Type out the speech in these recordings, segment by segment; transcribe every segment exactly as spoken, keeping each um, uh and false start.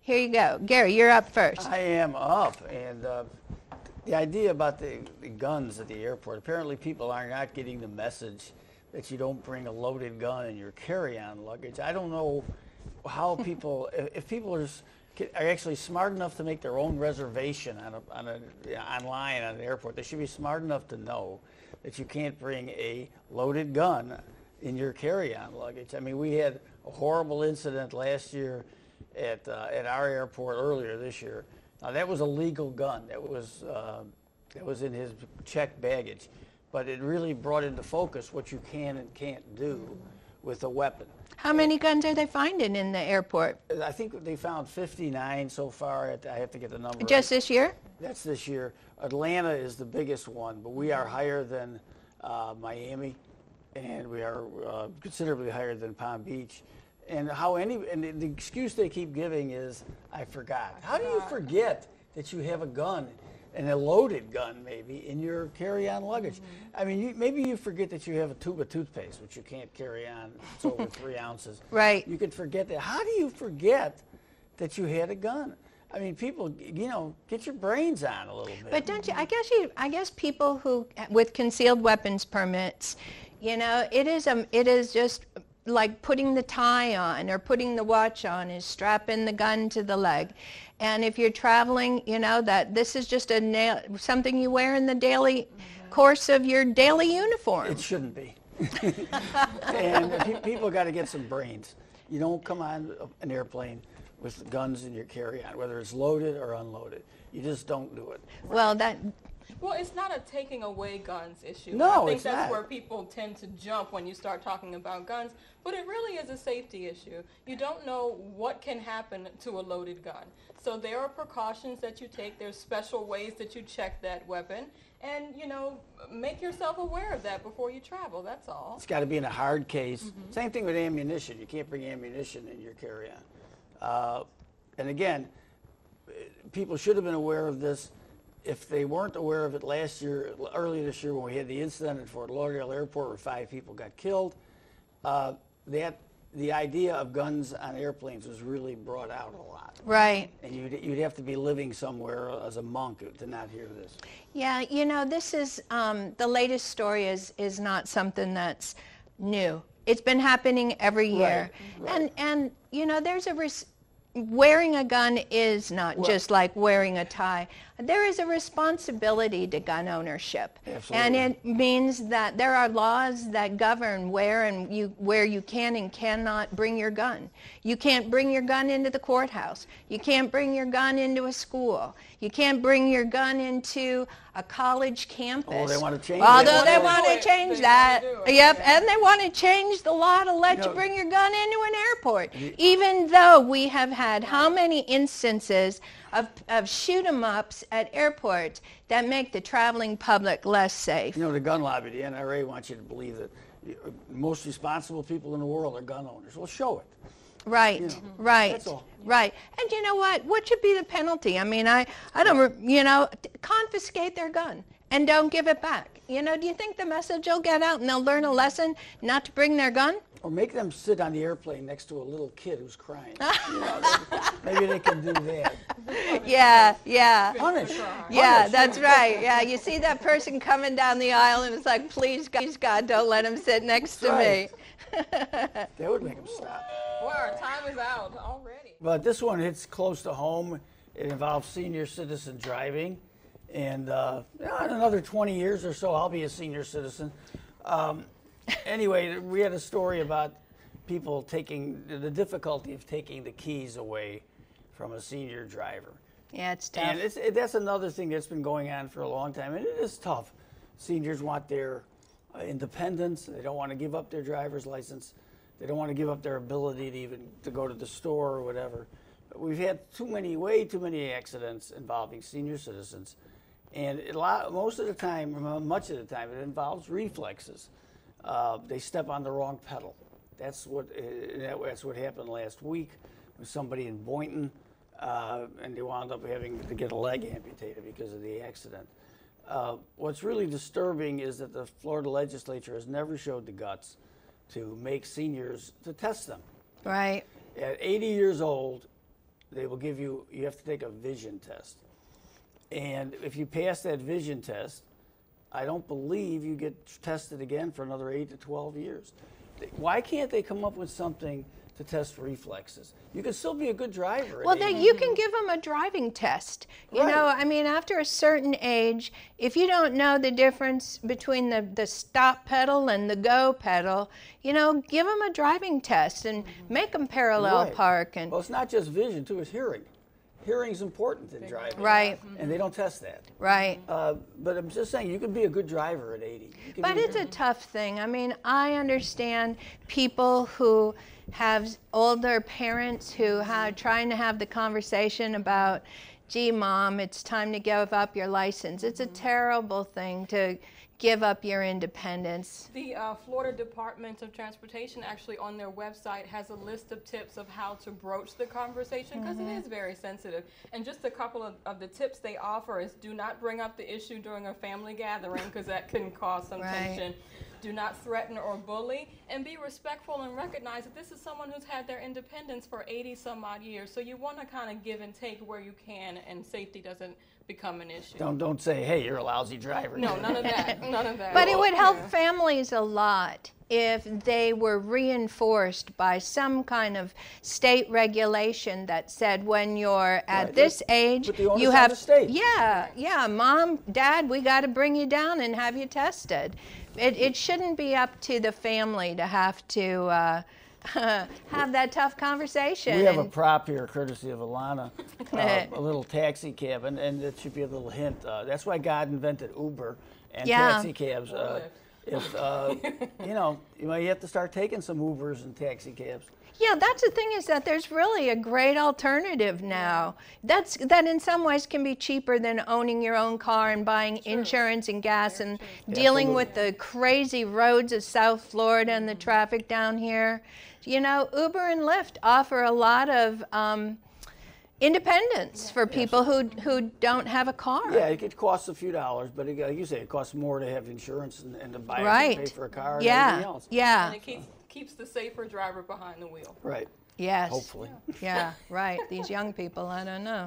Here you go. Gary, you're up first. I am up, and uh, the idea about the, the guns at the airport, apparently people are not getting the message that you don't bring a loaded gun in your carry-on luggage. I don't know how people, if, if people are, are actually smart enough to make their own reservation on a, on a, online at an airport, they should be smart enough to know that you can't bring a loaded gun in your carry-on luggage. I mean, we had a horrible incident last year at uh, at our airport earlier this year. Now that was a legal gun. That was uh, that was in his checked baggage, but it really brought into focus what you can and can't do with a weapon. How many guns are they finding in the airport? I think they found fifty-nine so far. At, I have to get the number. Just right. this year? That's this year. Atlanta is the biggest one, but we are higher than uh, Miami, and we are uh, considerably higher than Palm Beach. And how any and the excuse they keep giving is, I forgot. How do you forget that you have a gun, and a loaded gun maybe, in your carry-on luggage? Mm-hmm. I mean, you, maybe you forget that you have a tube of toothpaste, which you can't carry on. It's over three ounces. Right. You could forget that. How do you forget that you had a gun? I mean, people, you know, get your brains on a little bit. But don't you? I guess you. I guess people who with concealed weapons permits, you know, it is a. It is just like putting the tie on or putting the watch on is strapping the gun to the leg. And if you're traveling, you know, that this is just a nail, something you wear in the daily course of your daily uniform. It shouldn't be. And pe- people got to get some brains. You don't come on an airplane with guns in your carry-on, whether it's loaded or unloaded. You just don't do it. Well, that... Well, it's not a taking away guns issue. No, I think it's that's not. where people tend to jump when you start talking about guns. But it really is a safety issue. You don't know what can happen to a loaded gun. So there are precautions that you take. There's special ways that you check that weapon. And, you know, make yourself aware of that before you travel. That's all. It's got to be in a hard case. Mm-hmm. Same thing with ammunition. You can't bring ammunition in your carry-on. Uh, and again, people should have been aware of this. If they weren't aware of it last year, early this year when we had the incident at Fort Lauderdale Airport where five people got killed, uh, that the idea of guns on airplanes was really brought out a lot. Right. And you'd, you'd have to be living somewhere as a monk to not hear this. Yeah, you know, this is, um, the latest story is, is not something that's new. It's been happening every year. Right. Right. And, and, you know, there's a, res- wearing a gun is not Well, just like wearing a tie. There is a responsibility to gun ownership. Absolutely. And it means that there are laws that govern where and you where you can and cannot bring your gun. You can't bring your gun into the courthouse. You can't bring your gun into a school. You can't bring your gun into a college campus. Oh, they want to change Although that. they They want wanna to do it. change They that. wanna do it. Yep, Yeah. and they want to change the law to let You you know- bring your gun into an airport. Even though we have had how many instances of, of shoot 'em ups at airports that make the traveling public less safe. You know, the gun lobby, the N R A wants you to believe that the most responsible people in the world are gun owners. Well, show it. Right, You know, right, that's all. right. And you know what? What should be the penalty? I mean, I, I don't, re- you know, t- confiscate their gun and don't give it back. You know, do you think the message will get out and they'll learn a lesson not to bring their gun? Or make them sit on the airplane next to a little kid who's crying. You know, they- maybe they can do that. Yeah, yeah. Punish. Yeah, Punish. that's right. Yeah, you see that person coming down the aisle and it's like, please, God, please God, don't let him sit next to Right. me. That would make them stop. Well, our time is out already. But this one hits close to home. It involves senior citizen driving. And uh, yeah, in another twenty years or so, I'll be a senior citizen. Um, anyway, we had a story about people taking, the difficulty of taking the keys away from a senior driver. Yeah, it's tough. And it's, it, that's another thing that's been going on for a long time, and it is tough. Seniors want their uh, independence. They don't want to give up their driver's license. They don't want to give up their ability to even to go to the store or whatever. But we've had too many, way too many accidents involving senior citizens, and a lot, most of the time, or much of the time, it involves reflexes. Uh, they step on the wrong pedal. That's what uh, that, that's what happened last week with somebody in Boynton. Uh, and they wound up having to get a leg amputated because of the accident. Uh, what's really disturbing is that the Florida legislature has never showed the guts to make seniors, to test them. Right. At eighty years old, they will give you, you have to take a vision test. And if you pass that vision test, I don't believe you get tested again for another eight to twelve years. Why can't they come up with something to test reflexes? You can still be a good driver. Well, then you can give them a driving test. You Right. know, I mean, after a certain age, if you don't know the difference between the, the stop pedal and the go pedal, you know, give them a driving test and make them parallel Right. park. And Well, it's not just vision, too, it's hearing. Hearing's important in driving. Right, And they don't test that. right. Uh, but I'm just saying, you can be a good driver at eighty. You can But be it's a tough thing. I mean, I understand people who have older parents who are trying to have the conversation about, gee, Mom, it's time to give up your license. It's a terrible thing to give up your independence. The uh, Florida Department of Transportation actually on their website has a list of tips of how to broach the conversation because Mm-hmm. it is very sensitive. And just a couple of, of the tips they offer is do not bring up the issue during a family gathering because that can cause some Right. tension. Do not threaten or bully, and be respectful and recognize that this is someone who's had their independence for eighty some odd years. So you want to kind of give and take where you can, and safety doesn't become an issue. Don't don't say, hey, you're a lousy driver. No, none of that. None of that. But it would help Yeah. families a lot if they were reinforced by some kind of state regulation that said when you're at Right. this Put- age, put the onus you on have the state. yeah, yeah, Mom, Dad, we got to bring you down and have you tested. It it shouldn't be up to the family to have to uh, have that tough conversation. We have a and- prop here, courtesy of Alana, uh, a little taxi cab, and, and it should be a little hint. Uh, that's why God invented Uber and Yeah. taxi cabs. Uh, if uh, you know, you know, you have to start taking some Ubers and taxi cabs. Yeah, that's the thing is that there's really a great alternative now. That's that in some ways can be cheaper than owning your own car and buying insurance and gas and dealing with the crazy roads of South Florida and the traffic down here. You know, Uber and Lyft offer a lot of um, independence for people who who don't have a car. Yeah, it could cost a few dollars, but it, like you say, it costs more to have insurance and, and to buy it Right. and pay for a car and Yeah. everything else. Yeah. And it keeps keeps the safer driver behind the wheel. Right. Yes. Hopefully. Yeah. Right. These young people, I don't know.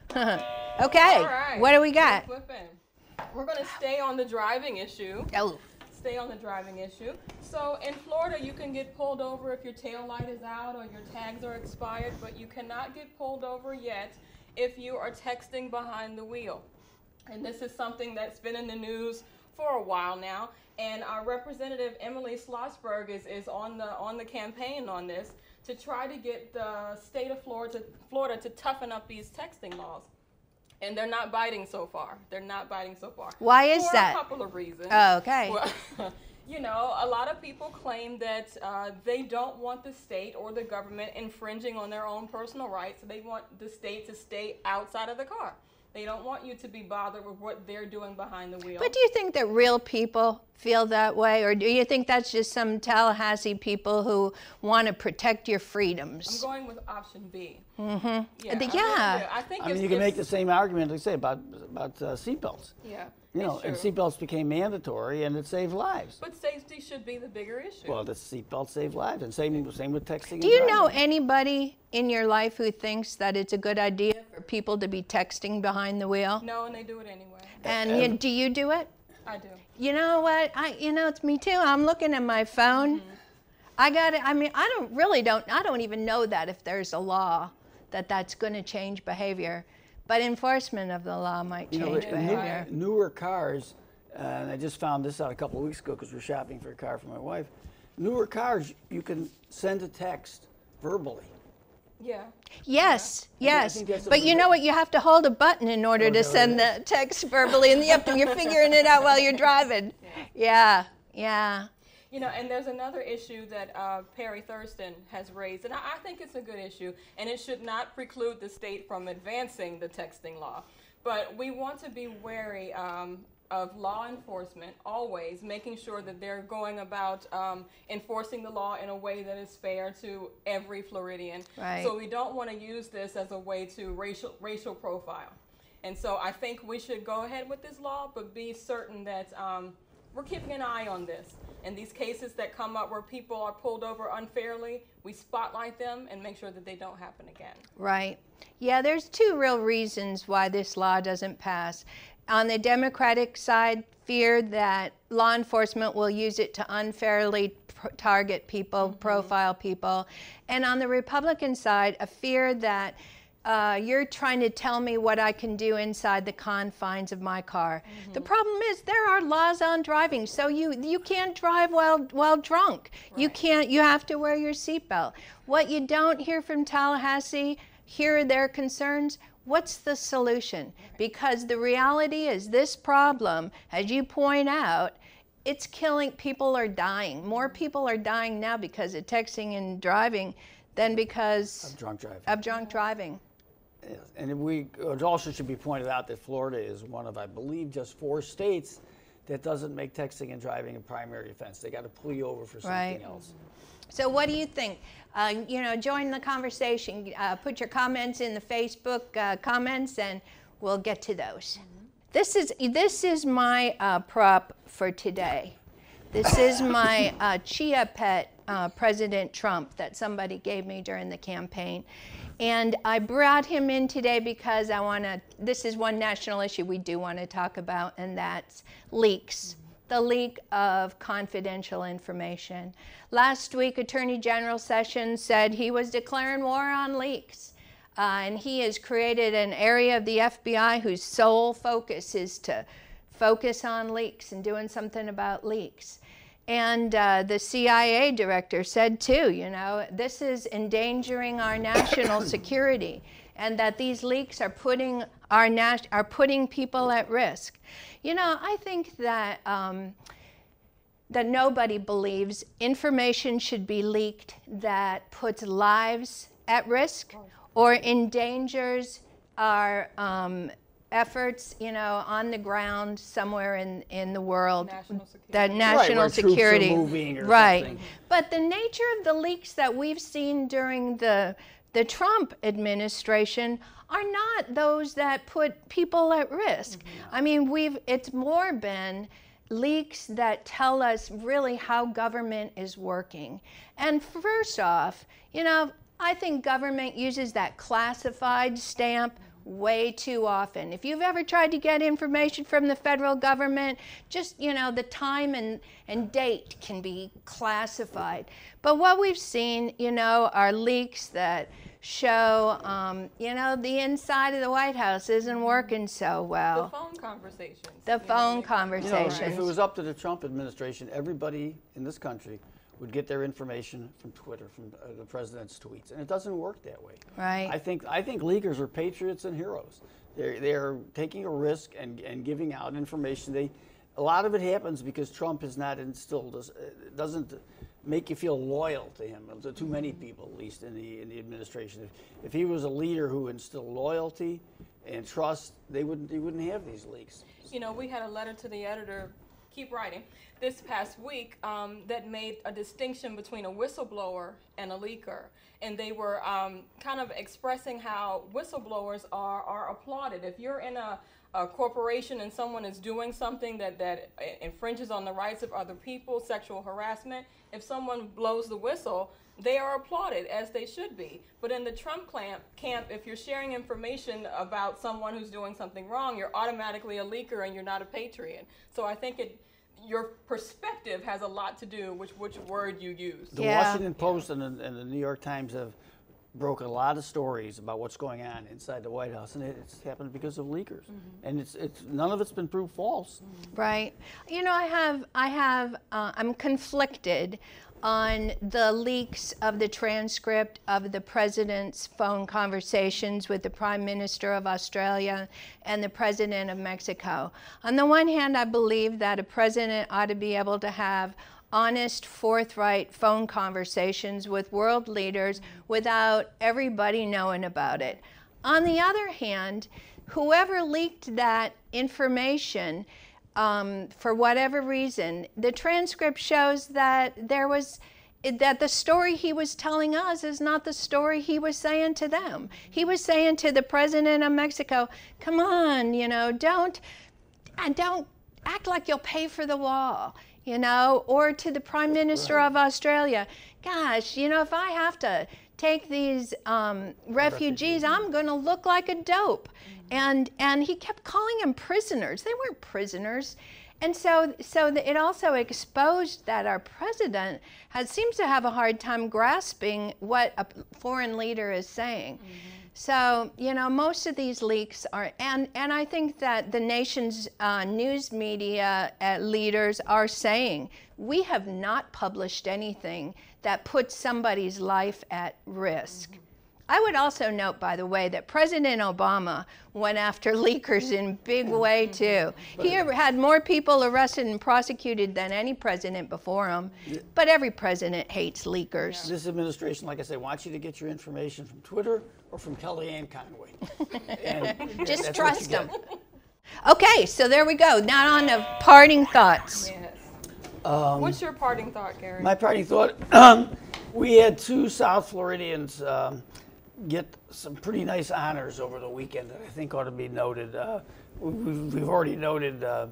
Okay. All right. What do we got? Flip in. We're going to stay on the driving issue. Oh. Stay on the driving issue. So in Florida, you can get pulled over if your tail light is out or your tags are expired, but you cannot get pulled over yet if you are texting behind the wheel. And this is something that's been in the news for a while now. And our representative Emily Schlossberg is, is on the on the campaign on this to try to get the state of Florida Florida to toughen up these texting laws. And they're not biting so far. They're not biting so far. Why is for that? a couple of reasons. Oh, okay. Well, you know, a lot of people claim that uh, they don't want the state or the government infringing on their own personal rights. They want the state to stay outside of the car. They don't want you to be bothered with what they're doing behind the wheel. But do you think that real people feel that way? Or do you think that's just some Tallahassee people who want to protect your I'm freedoms? going with option B. Mm-hmm. Yeah, The- I really yeah. do. I think I mean, it's, you can make the it's- same argument, like I say, about about uh, seatbelts. Yeah, You know, it's and true. seatbelts became mandatory, and it saved lives. But safety should be the bigger issue. Well, the seatbelt saved lives, and same same with texting. Do you know anybody in your life who thinks that it's a good idea for people to be texting behind the wheel? No, and they do it anyway. And you, do you do it? I do. You know what? I, you know, it's me too. I'm looking at my phone. I got it. I mean, I don't really don't. I don't even know that if there's a law that that's going to change behavior, but enforcement of the law might You know, change in new- behavior. newer cars, uh, and I just found this out a couple of weeks ago because we're shopping for a car for my wife. Newer cars, you can send a text verbally. Yeah. Yes, I think- I yes. think that's But a- you know what? You have to hold a button in order Oh, to is that what send it the text verbally, and you have to, you're figuring it out while you're driving. Yeah, yeah. You know, and there's another issue that uh, Perry Thurston has raised, and I, I think it's a good issue, and it should not preclude the state from advancing the texting law. But we want to be wary um, of law enforcement, always making sure that they're going about um, enforcing the law in a way that is fair to every Floridian. Right. So we don't want to use this as a way to racial racial profile. And so I think we should go ahead with this law, but be certain that um, we're keeping an eye on this. And these cases that come up where people are pulled over unfairly, we spotlight them and make sure that they don't happen again. Right. Yeah, there's two real reasons why this law doesn't pass. On the Democratic side, fear that law enforcement will use it to unfairly pr- target people, mm-hmm. profile people. And on the Republican side, a fear that uh, you're trying to tell me what I can do inside the confines of my car. Mm-hmm. The problem is there are laws on driving, so you, you can't drive while, while drunk. Right. You can't, you have to wear your seatbelt. What you don't hear from Tallahassee, here are their concerns. What's the solution? Because the reality is this problem, as you point out, it's killing, people are dying. More people are dying now because of texting and driving than because of drunk driving. Of drunk driving. Yes. And we, it also should be pointed out that Florida is one of, I believe, just four states that doesn't make texting and driving a primary offense. They got to pull you over for something right. else. So what do you think? Uh, you know, join the conversation. Uh, put your comments in the Facebook uh, comments, and we'll get to those. Mm-hmm. This is this is my uh, prop for today. This is my uh, Chia Pet, uh, President Trump, that somebody gave me during the campaign. And I brought him in today because I want to, this is one national issue we do want to talk about, and that's leaks. The leak of confidential information. Last week, Attorney General Sessions said he was declaring war on leaks. Uh, and he has created an area of the F B I whose sole focus is to focus on leaks and doing something about leaks. And uh, the C I A director said too, you know, this is endangering our national security, and that these leaks are putting our nas- are putting people at risk. You know, I think that um, that nobody believes information should be leaked that puts lives at risk or endangers our um, efforts, you know, on the ground somewhere in, in the world. National security. The national right, security. Troops are moving or right. something. But the nature of the leaks that we've seen during the the Trump administration are not those that put people at risk. Mm-hmm. I mean, we've it's more been leaks that tell us really how government is working. And first off, you know, I think government uses that classified stamp way too often. If you've ever tried to get information from the federal government, just, you know, the time and, and date can be classified. But what we've seen, you know, are leaks that show, um, you know, the inside of the White House isn't working so well. The phone conversations. The phone know, conversations. You know, if it was up to the Trump administration, everybody in this country would get their information from Twitter, from uh, the president's tweets, and it doesn't work that way. Right. I think I think leakers are patriots and heroes. They're they're taking a risk and and giving out information. They, a lot of it happens because Trump has not instilled us. It doesn't make you feel loyal to him. To too many people, at least in the in the administration. If, if he was a leader who instilled loyalty and trust, they wouldn't he wouldn't have these leaks. You know, we had a letter to the editor. Keep writing. This past week, um, that made a distinction between a whistleblower and a leaker, and they were um, kind of expressing how whistleblowers are are applauded. If you're in a, a corporation and someone is doing something that that infringes on the rights of other people, sexual harassment, if someone blows the whistle, they are applauded, as they should be. But in the Trump camp, camp, if you're sharing information about someone who's doing something wrong, you're automatically a leaker and you're not a patriot. So I think it. Your perspective has a lot to do with which word you use. The Yeah. Washington Post and the, and the New York Times have broken a lot of stories about what's going on inside the White House, and it, it's happened because of leakers. Mm-hmm. And it's it's none of it's been proved false. Mm-hmm. Right. You know, I have I have uh, I'm conflicted on the leaks of the transcript of the president's phone conversations with the Prime Minister of Australia and the President of Mexico. On the one hand, I believe that a president ought to be able to have honest, forthright phone conversations with world leaders without everybody knowing about it. On the other hand, whoever leaked that information, Um, for whatever reason, the transcript shows that there was that the story he was telling us is not the story he was saying to them. He was saying to the president of Mexico, "Come on, you know, don't and don't act like you'll pay for the wall. you know, or to the Prime Minister Right. of Australia. Gosh, you know, if I have to take these um, refugees, I'm going to look like a dope. Mm-hmm. And and he kept calling them prisoners. They weren't prisoners. And so, so the, it also exposed that our president has, seems to have a hard time grasping what a foreign leader is saying. Mm-hmm. So, you know, most of these leaks are, and, and I think that the nation's uh, news media uh, leaders are saying, we have not published anything that puts somebody's life at risk. Mm-hmm. I would also note, by the way, that President Obama went after leakers in a big way, too. He had more people arrested and prosecuted than any president before him, but every president hates leakers. This administration, like I say, wants you to get your information from Twitter or from Kellyanne Conway. And Just that's trust what you them. get. Okay, so there we go. Now on to parting thoughts. Yes. Um, What's your parting thought, Gary? My parting thought, um, we had two South Floridians um, get some pretty nice honors over the weekend that I think ought to be noted. Uh, we've, we've already noted uh,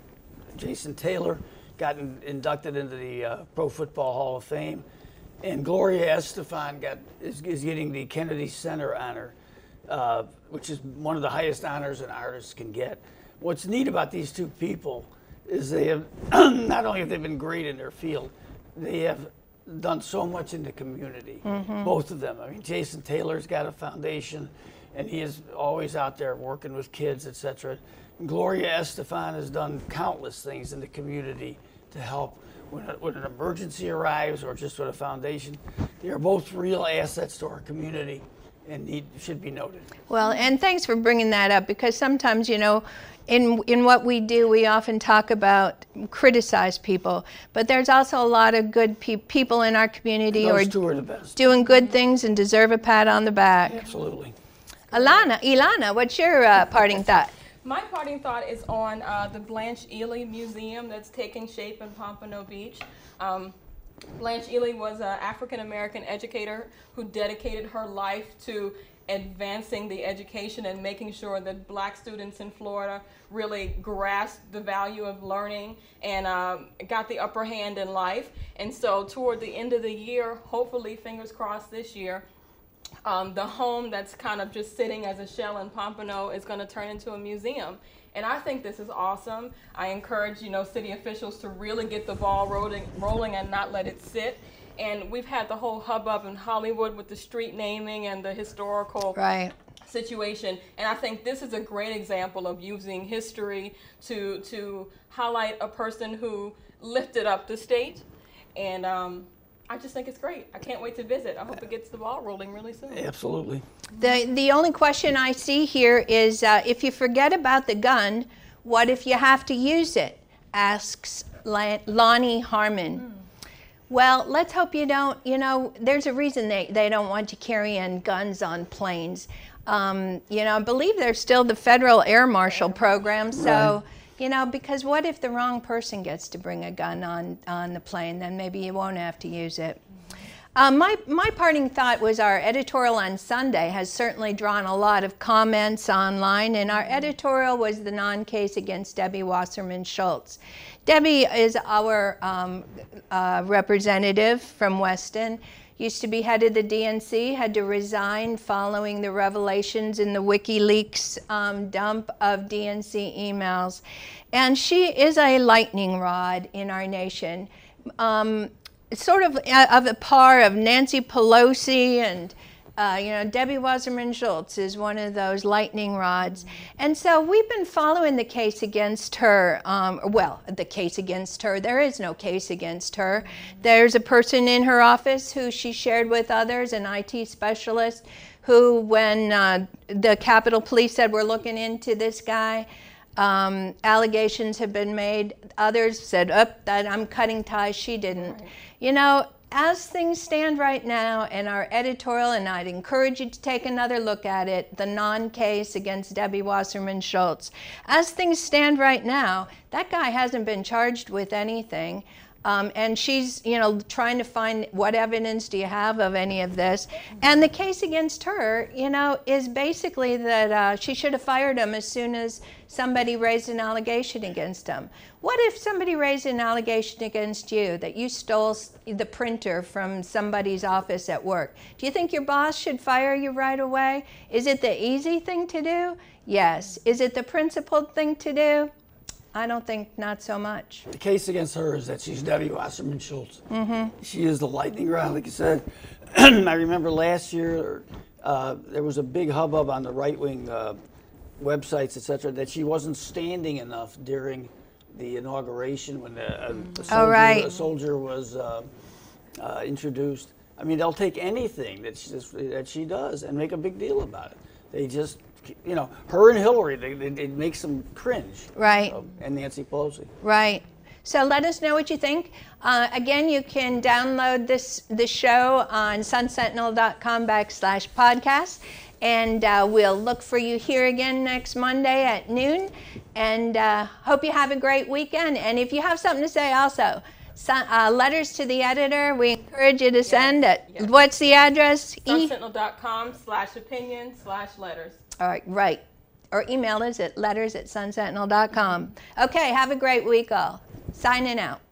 Jason Taylor got in, inducted into the uh, Pro Football Hall of Fame, and Gloria Estefan got is, is getting the Kennedy Center honor, uh, which is one of the highest honors an artist can get. What's neat about these two people is they have not only have they been great in their field, they have done so much in the community, mm-hmm. both of them. I mean, Jason Taylor's got a foundation, and he is always out there working with kids, et cetera. Gloria Estefan has done countless things in the community to help when, a, when an emergency arrives or just with a foundation. They are both real assets to our community and need, should be noted. Well, and thanks for bringing that up, because sometimes, you know, in in what we do, we often talk about, criticize people, but there's also a lot of good pe- people in our community Those who are, two are the best. doing good things and deserve a pat on the back. Absolutely. Ilana, Ilana, what's your uh, parting thought? My parting thought is on uh, the Blanche Ely Museum that's taking shape in Pompano Beach. Um, Blanche Ely was an African-American educator who dedicated her life to advancing the education and making sure that black students in Florida really grasped the value of learning and um, got the upper hand in life. And so toward the end of the year, hopefully, fingers crossed this year, um, the home that's kind of just sitting as a shell in Pompano is going to turn into a museum. And I think this is awesome. I encourage, you know, city officials to really get the ball rolling, rolling and not let it sit. And we've had the whole hubbub in Hollywood with the street naming and the historical Right. situation. And I think this is a great example of using history to to highlight a person who lifted up the state. And um, I just think it's great. I can't wait to visit. I hope it gets the ball rolling really soon. Absolutely. The the only question I see here is, uh, if you forget about the gun, what if you have to use it? Asks La- Lonnie Harmon. Mm. Well, let's hope you don't. You know, there's a reason they, they don't want you carrying guns on planes. Um, you know, I believe there's still the federal air marshal program. So, right. you know, because what if the wrong person gets to bring a gun on, on the plane? Then maybe you won't have to use it. Um, my, my parting thought was our editorial on Sunday has certainly drawn a lot of comments online, and our editorial was the non-case against Debbie Wasserman Schultz. Debbie is our um, uh, representative from Weston, used to be head of the D N C, had to resign following the revelations in the WikiLeaks um, dump of D N C emails. And she is a lightning rod in our nation. Um, sort of of a par of Nancy Pelosi and uh, you know, Debbie Wasserman Schultz is one of those lightning rods. And so we've been following the case against her. Um, well, the case against her, there is no case against her. There's a person in her office who she shared with others, an I T specialist, who when uh, the Capitol Police said, we're looking into this guy, Um, allegations have been made. Others said, oh, that I'm cutting ties. She didn't. Right. You know, as things stand right now in our editorial, and I'd encourage you to take another look at it, the non-case against Debbie Wasserman Schultz. As things stand right now, that guy hasn't been charged with anything. Um, and she's, you know, trying to find what evidence do you have of any of this. And the case against her, you know, is basically that uh, she should have fired him as soon as somebody raised an allegation against him. What if somebody raised an allegation against you that you stole the printer from somebody's office at work? Do you think your boss should fire you right away? Is it the easy thing to do? Yes. Is it the principled thing to do? I don't think not so much. The case against her is that she's Debbie Wasserman Schultz. Mm-hmm. She is the lightning rod, like you said. I remember last year uh, there was a big hubbub on the right-wing uh, websites, et cetera, that she wasn't standing enough during the inauguration when the, uh, the soldier, oh, right. a soldier was uh, uh, introduced. I mean, they'll take anything that she, that she does and make a big deal about it. They just, you know, her and Hillary, they, they, it makes them cringe. Right. So, and Nancy Pelosi. Right. So let us know what you think. Uh, again, you can download this, this show on sunsentinel.com backslash podcast. And uh, we'll look for you here again next Monday at noon. And uh, hope you have a great weekend. And if you have something to say also, Sun, uh, letters to the editor, we encourage you to send yes, it. yes. What's the address? sunsentinel.com slash opinion slash letters. All right, right. Or email us at letters at sunsentinel dot com. Okay, have a great week all. Signing out.